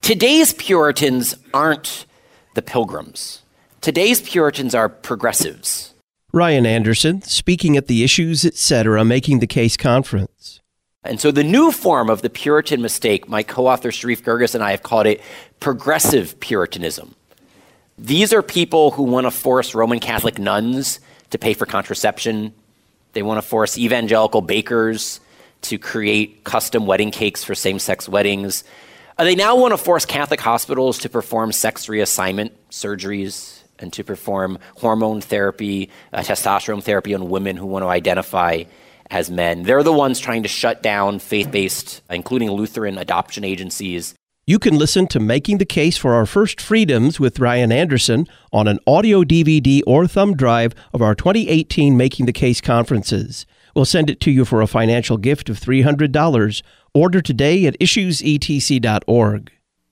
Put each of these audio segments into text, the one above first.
Today's Puritans aren't the Pilgrims. Today's Puritans are progressives. Ryan Anderson, speaking at the Issues, Etc. Making the Case conference. And so the new form of the Puritan mistake, my co-author Sharif Girgis and I have called it progressive Puritanism. These are people who want to force Roman Catholic nuns to pay for contraception. They want to force evangelical bakers to create custom wedding cakes for same-sex weddings. They now want to force Catholic hospitals to perform sex reassignment surgeries and to perform hormone therapy, testosterone therapy on women who want to identify as men. They're the ones trying to shut down faith-based, including Lutheran adoption agencies. You can listen to Making the Case for Our First Freedoms with Ryan Anderson on an audio DVD or thumb drive of our 2018 Making the Case conferences. We'll send it to you for a financial gift of $300. Order today at issuesetc.org.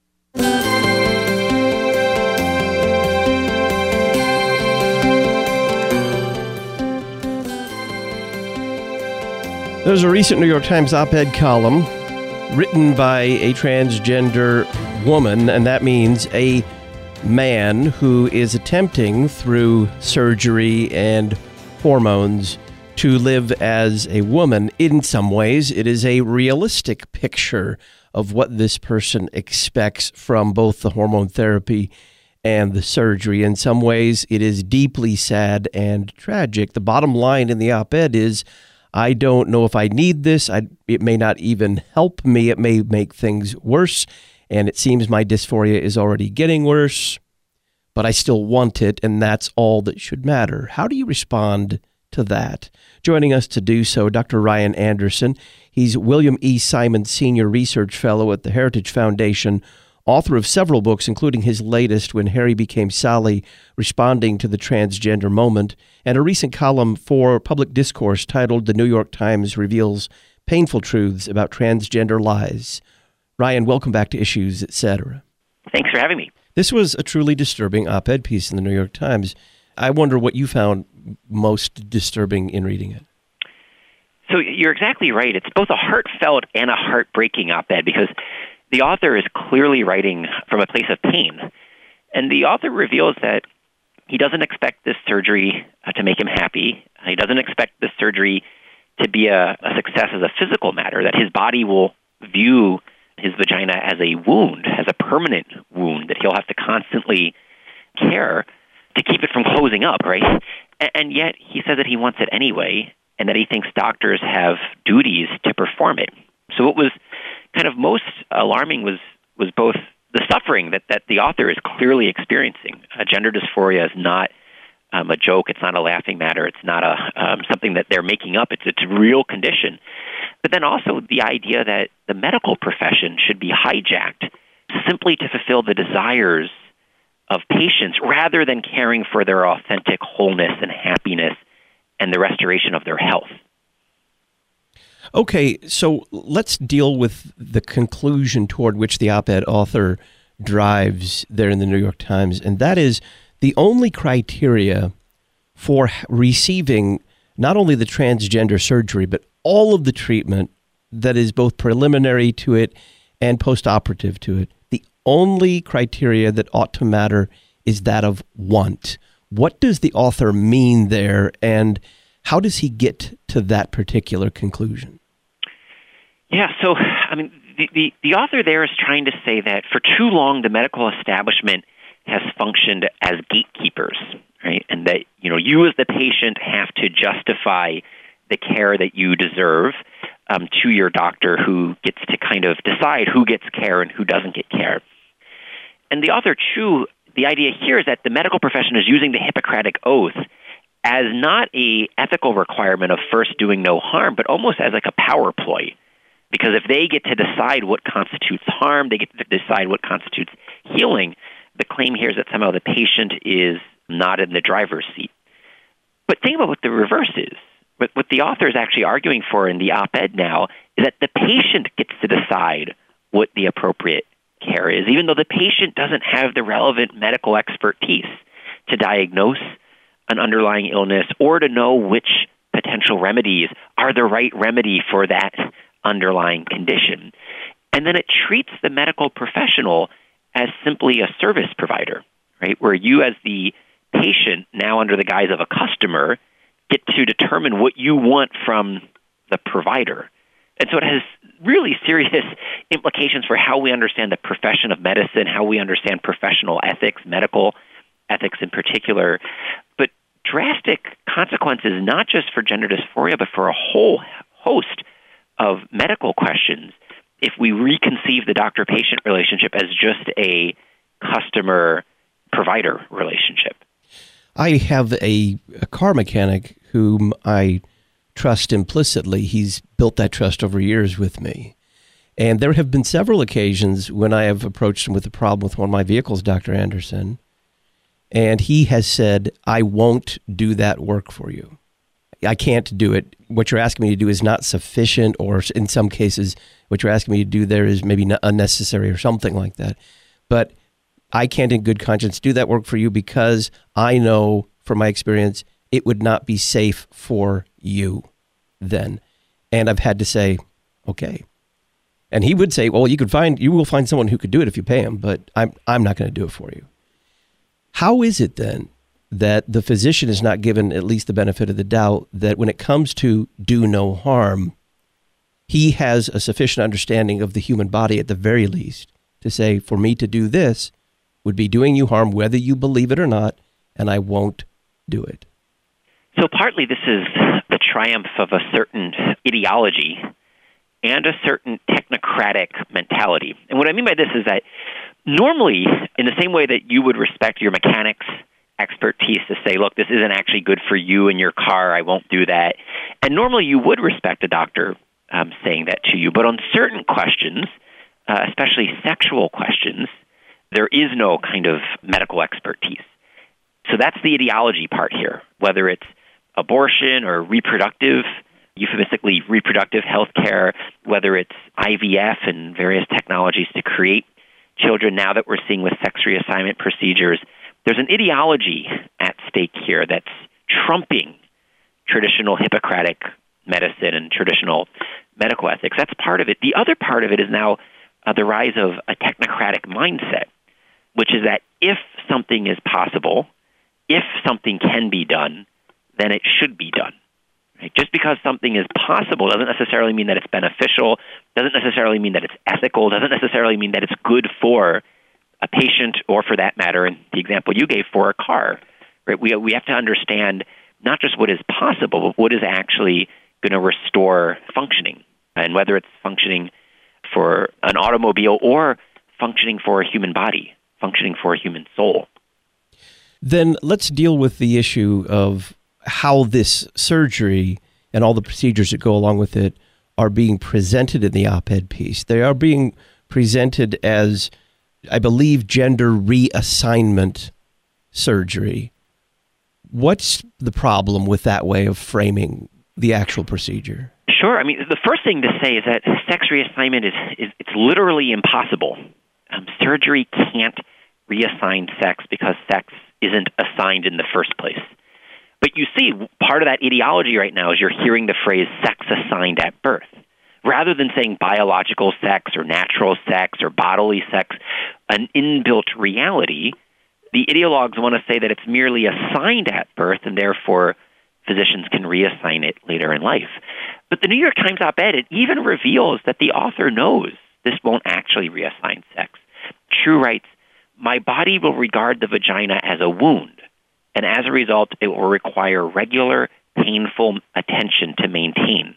There's a recent New York Times op-ed column written by a transgender woman, and that means a man who is attempting through surgery and hormones to live as a woman. In some ways, it is a realistic picture of what this person expects from both the hormone therapy and the surgery. In some ways, it is deeply sad and tragic. The bottom line in the op-ed is, I don't know if I need this. It may not even help me. It may make things worse. And it seems my dysphoria is already getting worse, but I still want it, and that's all that should matter. How do you respond to that? Joining us to do so, Dr. Ryan Anderson. He's William E. Simon Senior Research Fellow at the Heritage Foundation, author of several books, including his latest, When Harry Became Sally, Responding to the Transgender Moment, and a recent column for Public Discourse titled The New York Times Reveals Painful Truths About Transgender Lies. Ryan, welcome back to Issues, Etc. Thanks for having me. This was a truly disturbing op-ed piece in the New York Times. I wonder what you found most disturbing in reading it. So you're exactly right. It's both a heartfelt and a heartbreaking op-ed because the author is clearly writing from a place of pain. And the author reveals that he doesn't expect this surgery to make him happy. He doesn't expect this surgery to be a success as a physical matter, that his body will view his vagina as a wound, as a permanent wound, that he'll have to constantly care to keep it from closing up, right? And yet he says that he wants it anyway, and that he thinks doctors have duties to perform it. So what was kind of most alarming was both the suffering that the author is clearly experiencing. Gender dysphoria is not a joke. It's not a laughing matter. It's not something that they're making up. It's a real condition. But then also the idea that the medical profession should be hijacked simply to fulfill the desires of patients rather than caring for their authentic wholeness and happiness and the restoration of their health. Okay, so let's deal with the conclusion toward which the op-ed author drives there in the New York Times, and that is the only criteria for receiving not only the transgender surgery, but all of the treatment that is both preliminary to it and post-operative to it. The only criteria that ought to matter is that of want. What does the author mean there, and how does he get to that particular conclusion? Yeah, so, I mean, the author there is trying to say that for too long the medical establishment has functioned as gatekeepers, right? And that, you as the patient have to justify the care that you deserve to your doctor, who gets to kind of decide who gets care and who doesn't get care. And the author Chu, the idea here is that the medical profession is using the Hippocratic Oath as not a ethical requirement of first doing no harm, but almost as like a power ploy. Because if they get to decide what constitutes harm, they get to decide what constitutes healing, the claim here is that somehow the patient is not in the driver's seat. But think about what the reverse is. What the author is actually arguing for in the op-ed now is that the patient gets to decide what the appropriate care is, even though the patient doesn't have the relevant medical expertise to diagnose an underlying illness or to know which potential remedies are the right remedy for that underlying condition. And then it treats the medical professional as simply a service provider, right? Where you as the patient, now under the guise of a customer, get to determine what you want from the provider. And so it has really serious implications for how we understand the profession of medicine, how we understand professional ethics, medical ethics in particular, but drastic consequences not just for gender dysphoria, but for a whole host of medical questions if we reconceive the doctor-patient relationship as just a customer-provider relationship. I have a car mechanic whom I trust implicitly. He's built that trust over years with me. And there have been several occasions when I have approached him with a problem with one of my vehicles, Dr. Anderson, and he has said, I won't do that work for you. I can't do it. What you're asking me to do is not sufficient, or in some cases, what you're asking me to do there is maybe not unnecessary or something like that. But I can't in good conscience do that work for you because I know from my experience it would not be safe for you then. And I've had to say, okay. And he would say, well, you will find someone who could do it if you pay him, but I'm not going to do it for you. How is it then that the physician is not given at least the benefit of the doubt that when it comes to do no harm, he has a sufficient understanding of the human body at the very least to say, for me to do this would be doing you harm whether you believe it or not, and I won't do it? So partly this is the triumph of a certain ideology and a certain technocratic mentality. And what I mean by this is that normally, in the same way that you would respect your mechanic's expertise to say, look, this isn't actually good for you and your car, I won't do that. And normally you would respect a doctor saying that to you. But on certain questions, especially sexual questions, there is no kind of medical expertise. So that's the ideology part here, whether it's abortion or reproductive, euphemistically reproductive health care, whether it's IVF and various technologies to create children now that we're seeing with sex reassignment procedures. There's an ideology at stake here that's trumping traditional Hippocratic medicine and traditional medical ethics. That's part of it. The other part of it is now the rise of a technocratic mindset, which is that if something is possible, if something can be done, then it should be done. Right? Just because something is possible doesn't necessarily mean that it's beneficial, doesn't necessarily mean that it's ethical, doesn't necessarily mean that it's good for a patient or, for that matter, in the example you gave, for a car. Right? We have to understand not just what is possible, but what is actually going to restore functioning, and whether it's functioning for an automobile or functioning for a human body, functioning for a human soul. Then let's deal with the issue of how this surgery and all the procedures that go along with it are being presented in the op-ed piece. They are being presented as, I believe, gender reassignment surgery. What's the problem with that way of framing the actual procedure? Sure. I mean, the first thing to say is that sex reassignment is it's literally impossible. Surgery can't reassign sex because sex isn't assigned in the first place. But you see, part of that ideology right now is you're hearing the phrase sex assigned at birth. Rather than saying biological sex or natural sex or bodily sex, an inbuilt reality, the ideologues want to say that it's merely assigned at birth and therefore physicians can reassign it later in life. But the New York Times op-ed, it even reveals that the author knows this won't actually reassign sex. True writes, "My body will regard the vagina as a wound, and as a result, it will require regular, painful attention to maintain."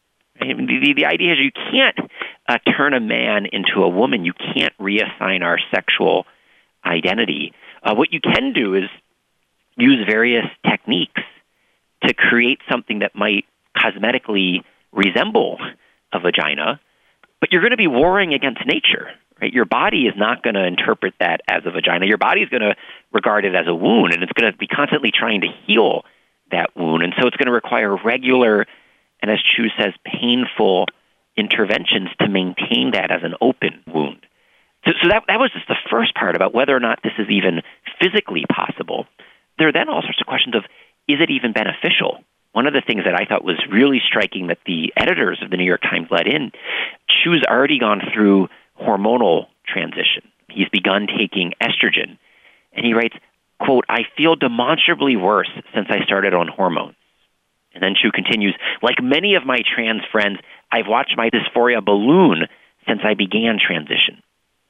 The idea is you can't turn a man into a woman. You can't reassign our sexual identity. What you can do is use various techniques to create something that might cosmetically resemble a vagina, but you're going to be warring against nature. Right? Your body is not going to interpret that as a vagina. Your body is going to regard it as a wound, and it's going to be constantly trying to heal that wound. And so it's going to require regular, and as Chu says, painful interventions to maintain that as an open wound. So that was just the first part about whether or not this is even physically possible. There are then all sorts of questions of, is it even beneficial? One of the things that I thought was really striking that the editors of the New York Times let in, Chu's already gone through hormonal transition. He's begun begun taking estrogen. And he writes, quote, "I feel demonstrably worse since I started on hormones." And then Chu continues, "Like many of my trans friends, I've watched my dysphoria balloon since I began transition."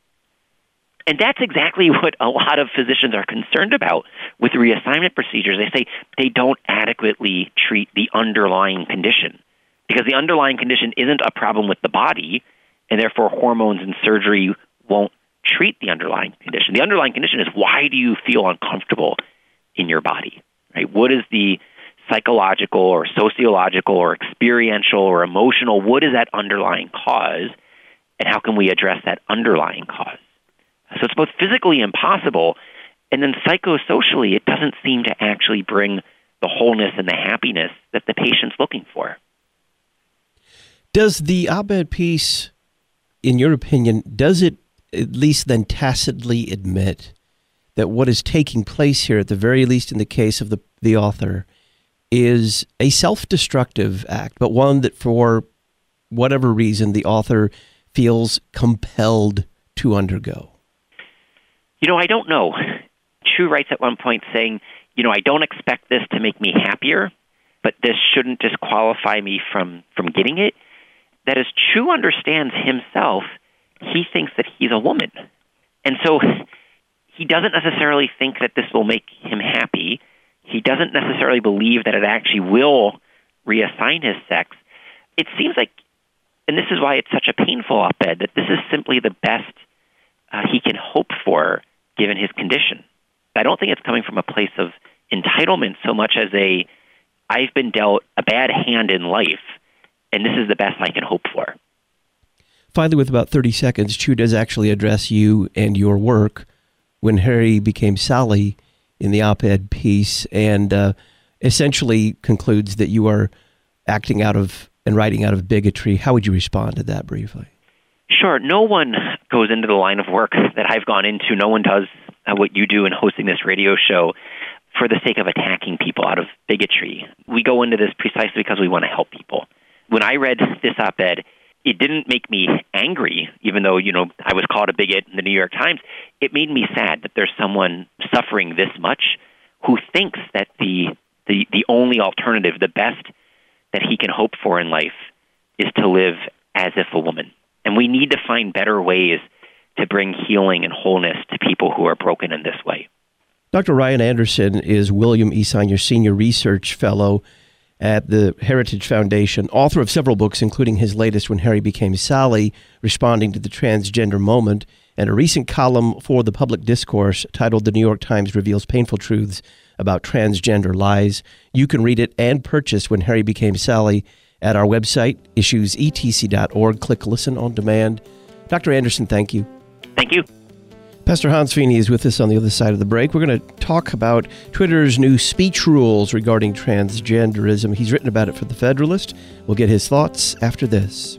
And that's exactly what a lot of physicians are concerned about with reassignment procedures. They say they don't adequately treat the underlying condition because the underlying condition isn't a problem with the body, and therefore hormones and surgery won't treat the underlying condition. The underlying condition is, why do you feel uncomfortable in your body? Right? What is the psychological or sociological or experiential or emotional, what is that underlying cause, and how can we address that underlying cause? So it's both physically impossible, and then psychosocially, it doesn't seem to actually bring the wholeness and the happiness that the patient's looking for. Does the op-ed piece, in your opinion, does it at least then tacitly admit that what is taking place here, at the very least in the case of the author, is a self-destructive act, but one that for whatever reason the author feels compelled to undergo? I don't know. Chu writes at one point saying, I don't expect this to make me happier, but this shouldn't disqualify me from getting it. That is, Chu understands himself. He thinks that he's a woman. And so he doesn't necessarily think that this will make him happy. He doesn't necessarily believe that it actually will reassign his sex. It seems like, and this is why it's such a painful op-ed, that this is simply the best he can hope for given his condition. I don't think it's coming from a place of entitlement so much as I've been dealt a bad hand in life, and this is the best I can hope for. Finally, with about 30 seconds, Chu does actually address you and your work when Harry became Sally in the op-ed piece, and essentially concludes that you are acting out of and writing out of bigotry. How would you respond to that briefly? Sure. No one goes into the line of work that I've gone into. No one does what you do in hosting this radio show for the sake of attacking people out of bigotry. We go into this precisely because we want to help people. When I read this op-ed, it didn't make me angry, even though, I was called a bigot in the New York Times. It made me sad that there's someone suffering this much who thinks that the only alternative, the best that he can hope for in life, is to live as if a woman. And we need to find better ways to bring healing and wholeness to people who are broken in this way. Dr. Ryan Anderson is William E. Sonnier Senior Research Fellow at the Heritage Foundation, author of several books, including his latest, When Harry Became Sally, Responding to the Transgender Moment, and a recent column for the Public Discourse titled The New York Times Reveals Painful Truths About Transgender Lies. You can read it and purchase When Harry Became Sally at our website, issuesetc.org. Click Listen on Demand. Dr. Anderson, thank you. Thank you. Pastor Hans Feeney is with us on the other side of the break. We're going to talk about Twitter's new speech rules regarding transgenderism. He's written about it for The Federalist. We'll get his thoughts after this.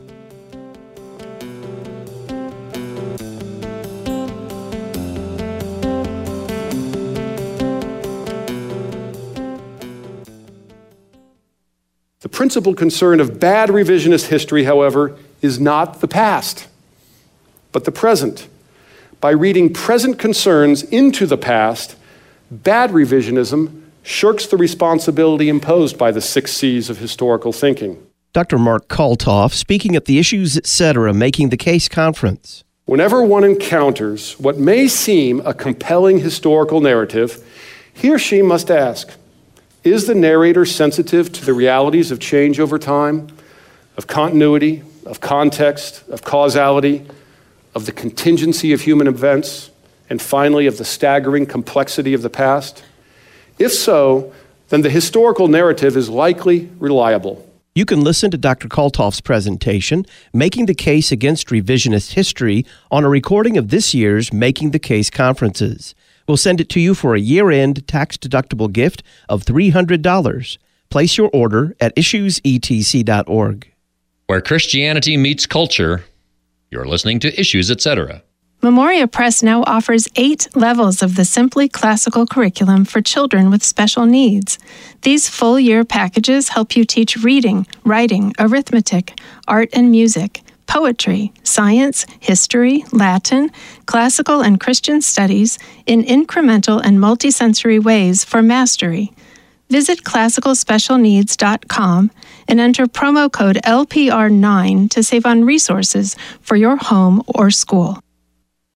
The principal concern of bad revisionist history, however, is not the past, but the present. By reading present concerns into the past, bad revisionism shirks the responsibility imposed by the 6 C's of historical thinking. Dr. Mark Kaltoff, speaking at the Issues Etc. Making the Case conference. Whenever one encounters what may seem a compelling historical narrative, he or she must ask, is the narrator sensitive to the realities of change over time, of continuity, of context, of causality, of the contingency of human events, and finally of the staggering complexity of the past? If so, then the historical narrative is likely reliable. You can listen to Dr. Kaltoff's presentation, Making the Case Against Revisionist History, on a recording of this year's Making the Case conferences. We'll send it to you for a year-end tax-deductible gift of $300. Place your order at issuesetc.org. Where Christianity meets culture, you're listening to Issues Etc. Memoria Press now offers 8 levels of the Simply Classical curriculum for children with special needs. These full-year packages help you teach reading, writing, arithmetic, art and music, poetry, science, history, Latin, classical and Christian studies in incremental and multisensory ways for mastery. Visit classicalspecialneeds.com and enter promo code LPR9 to save on resources for your home or school.